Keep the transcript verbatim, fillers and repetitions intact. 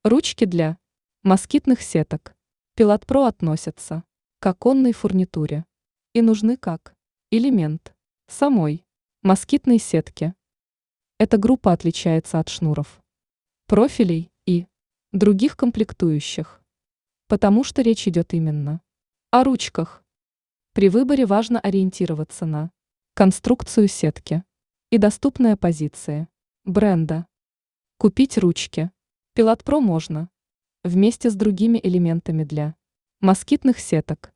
Ручки для москитных сеток Пилот-Про относятся к оконной фурнитуре и нужны как элемент самой москитной сетки. Эта группа отличается от шнуров, профилей и других комплектующих, потому что речь идет именно о ручках. При выборе важно ориентироваться на конструкцию сетки и доступные позиции бренда. Купить ручки Пилот-Про можно вместе с другими элементами для москитных сеток